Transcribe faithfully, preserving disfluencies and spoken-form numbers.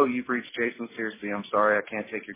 you've reached Jason. Seriously, I'm sorry I can't take your